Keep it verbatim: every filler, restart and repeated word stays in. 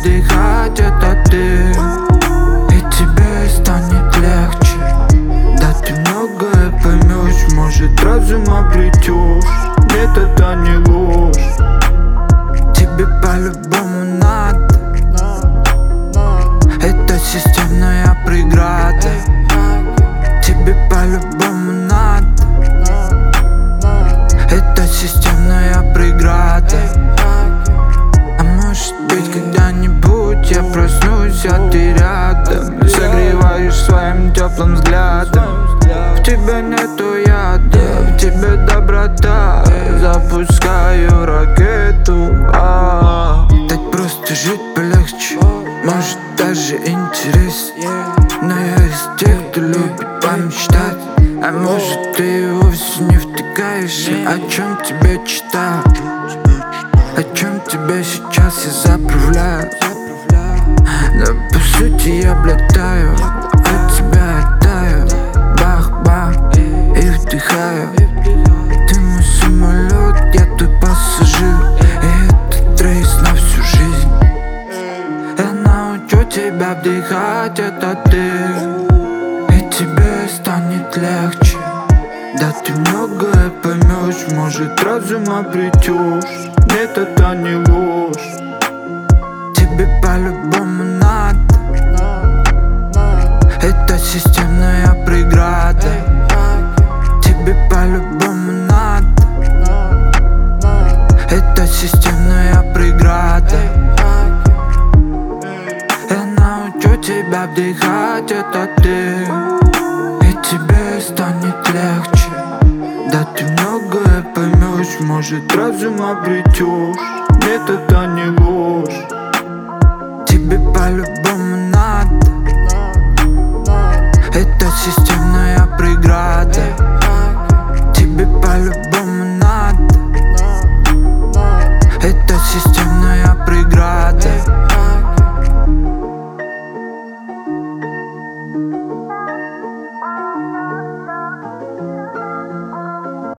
вдыхать, это ты. И тебе станет легче. Да ты многое поймешь, может разум обретешь. Нет, это не ложь. Тебе по-любому надо. Это системная преграда. Тебе по-любому надо. Это системная преграда. А может быть когда-нибудь я проснусь, а ты рядом. Согреваешь своим теплым взглядом. В тебе нету яда, в тебе доброта. Запускаю ракету, а -а -а. Так просто жить полегче, может даже интереснее. Но я из тех, кто любит помечтать. А может ты и вовсе не втыкаешься. О чем тебе читать? О чем тебя сейчас я заправляю? Да по сути я блетаю, от тебя таю. Бах-бах, и вдыхаю. Ты мой самолет, я твой пассажир. И этот рейс на всю жизнь. Я научу тебя вдыхать, это ты. И тебе станет легче. Да ты многое поймешь, может разум обретешь. Нет, это не ложь. Тебе по-любому надо. Это системная преграда. Тебе по-любому надо. Это системная преграда. Я научу тебя вдыхать, это ты. И тебе станет легче. Да ты многое поймешь, может разум обретешь. Нет, это не ложь. Тебе по-любому надо. Это система.